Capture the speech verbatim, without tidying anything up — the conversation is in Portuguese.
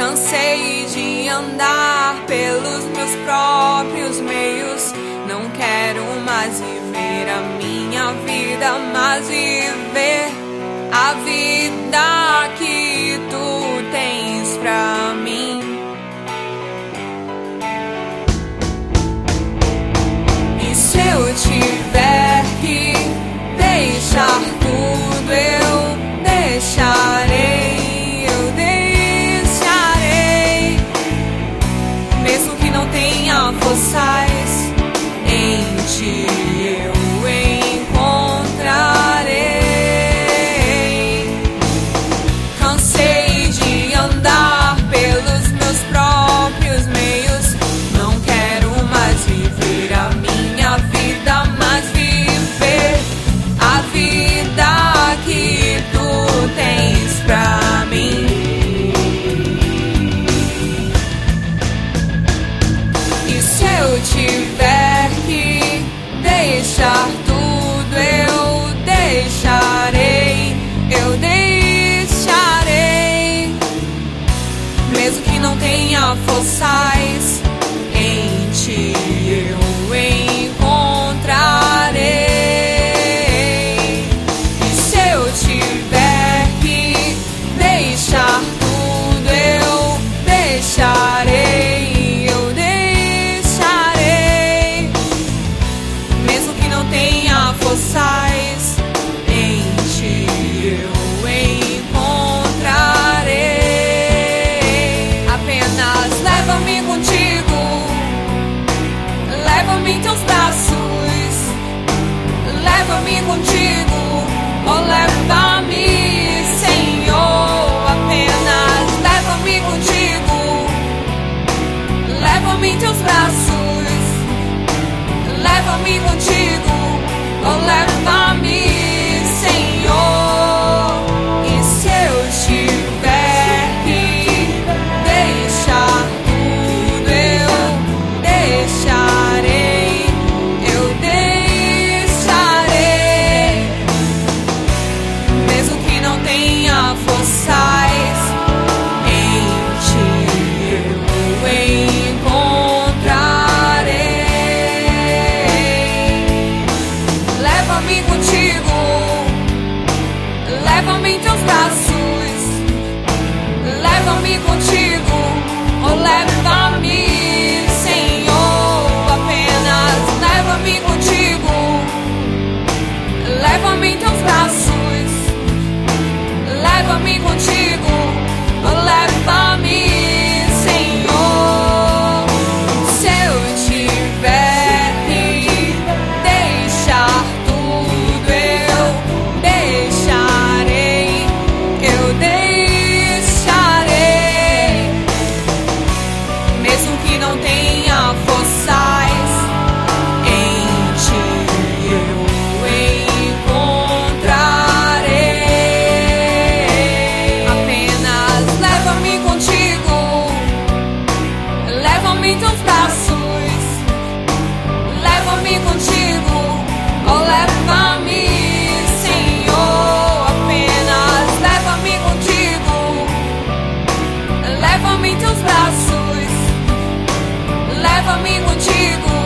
Cansei de andar pelos meus próprios meios. Não quero mais viver a minha vida, mas viver a vida que tu tens pra mim. E se eu tiver que deixar tudo, eu deixarei, eu deixarei. Mesmo que não tenha forças, em ti eu encontrarei. Cansei de andar pelos meus próprios meios. Não quero mais viver a minha vida, mas viver a vida que tu tens pra mim. E se eu tiver que deixar tudo, eu deixarei, eu deixarei. Mesmo que não tenha forças, em ti eu encontrarei. E se eu tiver que deixar tudo, eu deixarei, eu deixarei. Mesmo que não tenha forças, em ti eu encontrarei. Apenas leva-me contigo, leva-me em teus braços, leva-me contigo, oh leva-me, Senhor. Apenas leva-me contigo, leva-me em teus braços, leva-me contigo, oh leva-me, Senhor. E se eu tiver que deixar tudo, eu deixarei, eu deixarei. Mesmo que não tenha forças, em ti eu encontrarei. Leva-me contigo, leva-me em teus braços, leva-me contigo, oh leva-me, Senhor. Apenas leva-me contigo, leva-me em teus braços, leva-me contigo, oh leva-me, Senhor. Se eu tiver que deixar tudo, eu deixarei, eu deixarei. Mesmo que não tenha forças, em ti eu encontrarei. Apenas leva-me contigo, leva-me em teus braços, leva-me contigo, oh leva-me, Senhor. Apenas leva-me contigo, leva-me em teus braços, leva-me contigo,